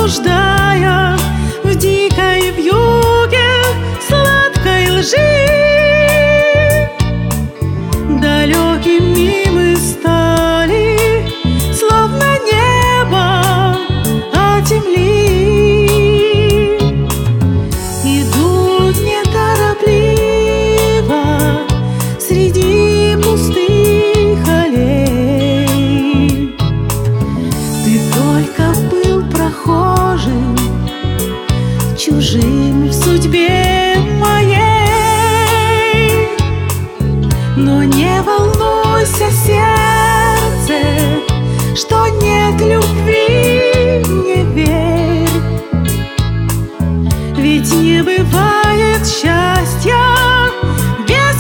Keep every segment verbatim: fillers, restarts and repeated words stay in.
блуждая в дикой вьюге сладкой лжи. Далекими мы стали, словно небо от земли. Идут неторопливо среди пустых аллей. Ты только был прохожим, чужим в судьбе моей. Но не волнуйся, сердце, что нет любви, не верь. Ведь не бывает счастья без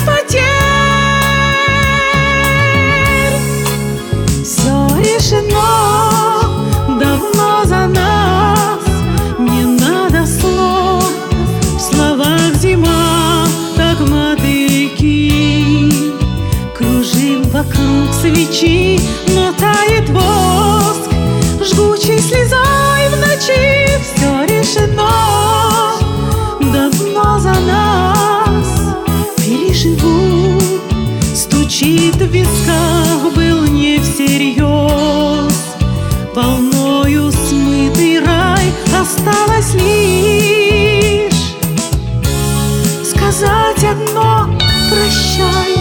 потерь. Все решено давно за нас, не надо слов, в словах зима, как мотыльки. Кружим вокруг свечи, но тает воск жгучей слезой в ночи. Все решено давно за нас, переживу. Стучит в висках, был не всерьез. Волною смытый рай, осталось лишь сказать одно: прощай.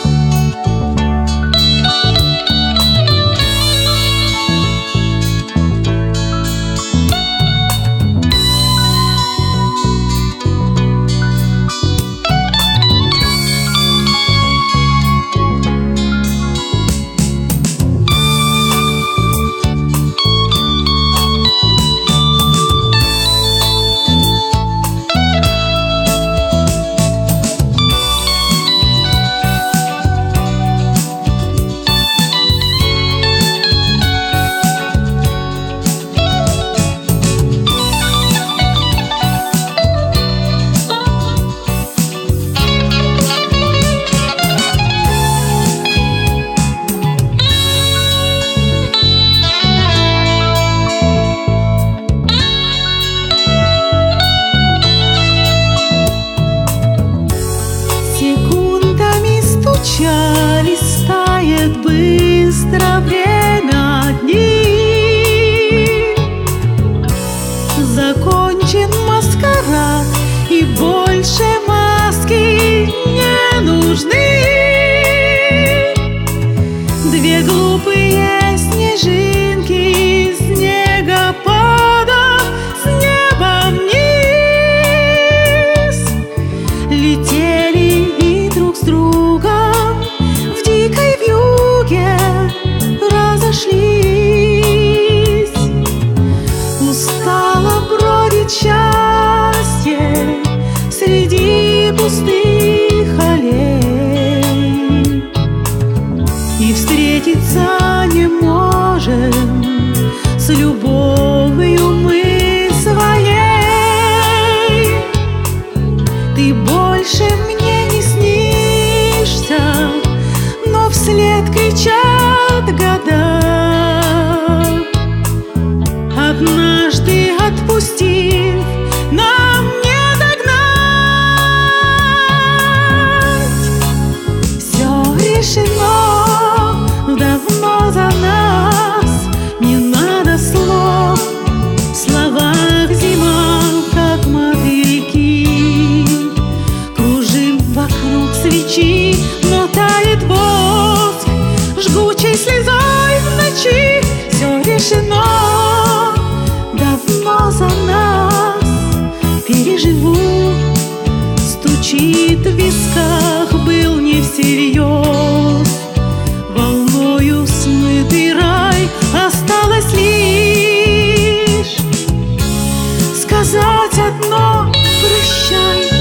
Листает быстро время дни. Закончен маскарад, и больше маски не нужны. Две глупые снежинки из снегопада с неба вниз летели и друг с другом в дикой вьюге разошлись. Устало бродит счастье среди пустых аллей, и встретиться не можем с любовью мы своей. Ты больше мне не снишься, но вслед кричат года. Однажды отпустив, нам не догнать. Все решено давно за нас, не надо слов, в словах зима, как мотыльки. Кружим вокруг свечи, но тает воск жгучей слезой в ночи. Все решено давно за нас, переживу. Стучит в висках, был не всерьез. Волною смытый рай, осталось лишь сказать одно: прощай.